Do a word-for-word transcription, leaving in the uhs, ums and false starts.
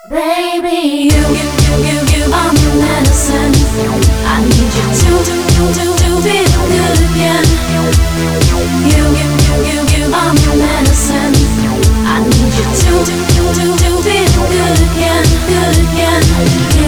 Baby, you, you, you, you, you are my medicine. I need you to, to, to, to, to feel good again. You, you, you, you, you are my medicine. I need you to, to, to, to, to feel good again, good again.